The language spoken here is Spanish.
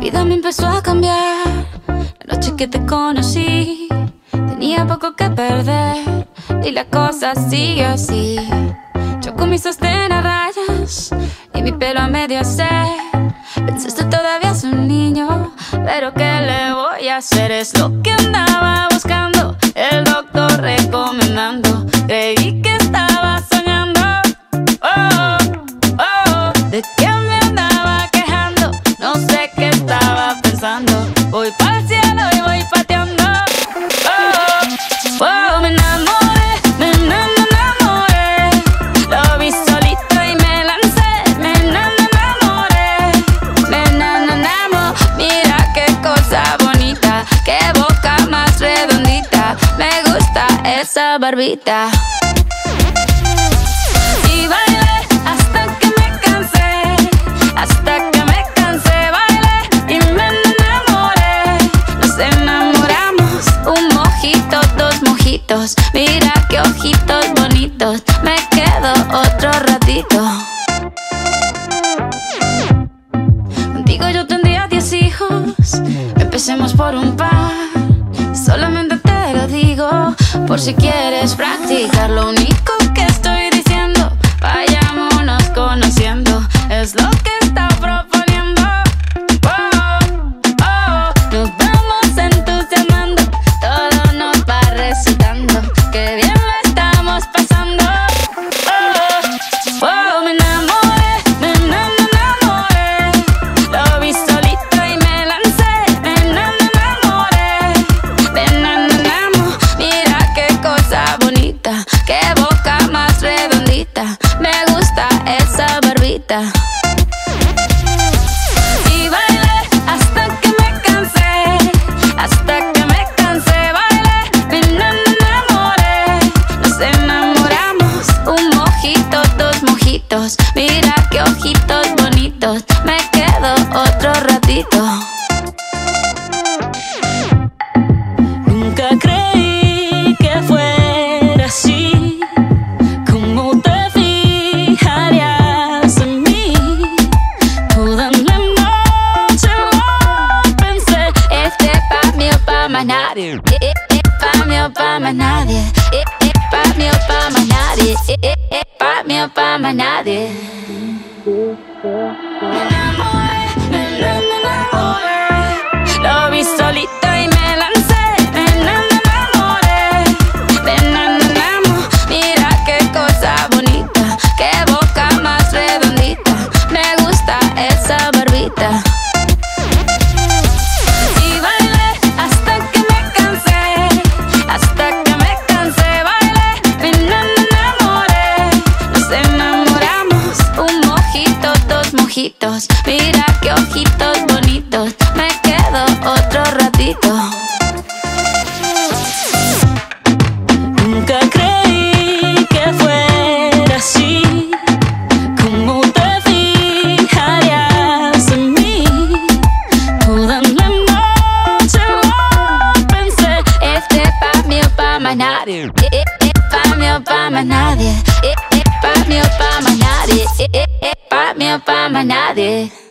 vida me empezó a cambiar. La noche que te conocí, tenía poco que perder y la cosa sigue así. Yo con mi sostén a rayas y mi pelo a medio hacer. Pensaste todavía es un niño, pero ¿qué le voy a hacer? Es lo que andaba buscando, el doctor recomendando. Creí que estaba soñando, oh, oh, de que me andaba quejando. No sé qué estaba pensando. Voy pa'l cielo y voy pateando, oh, oh, me enamoré, me enamoré. Lo vi solito y me lancé, me enamoré, me enamoré. Mira qué cosa bonita, qué boca más redondita. Me gusta esa barbita. Y bailé hasta que me cansé, hasta que me cansé. Bailé y me enamoré. Nos enamoramos, un mojito, dos mojitos. Mira qué ojitos bonitos. Me quedo otro ratito. Contigo yo tendría 10 hijos. Empecemos por un par. Solamente te lo digo por si quieres practicar. Lo único que estoy diciendo, vayámonos conociendo. Es lo que está proponiendo. Oh, oh, nos vamos entusiasmando. Todo nos va resultando. Qué bien lo estamos pasando. Oh, oh, me enamoré, me enamoré. Lo vi solito y me lancé. Me enamoré, me enamoramos. Mira qué cosa bonita, qué boca más redondita. Me gusta esa barbita. Y bailé hasta que me cansé, hasta que me cansé. Bailé, me enamoré. Nos enamoramos, un mojito, dos mojitos. Mira qué ojitos bonitos. Me quedo otro ratito. Nunca creí que fuera así, como te fijarías en mí. Toda la noche lo pensé. Este pa' mí o pa' más nadie. Pa' mí o pa' más nadie. Pa' mí o pa' más nadie. Pa' mí o pa' más nadie. Me enamoré, me enamoré. Lo vi solito y me lancé. Me enamoré, me enamoramos. Mira qué cosa bonita, qué boca más redondita. Me gusta esa barbita. Y bailé hasta que me cansé, hasta que me cansé. Bailé, me enamoré. Nos enamoramos, un mojito, dos mojitos. Mira qué ojitos bonitos. Me quedo otro ratito. Nunca creí que fuera así, como te fijarías en mí. Toda la noche lo pensé. Este pa' mí o pa' más nadie. Pa' mí o pa' más nadie. Pa' mí o pa' más nadie. Pa' mí o pa' más nadie.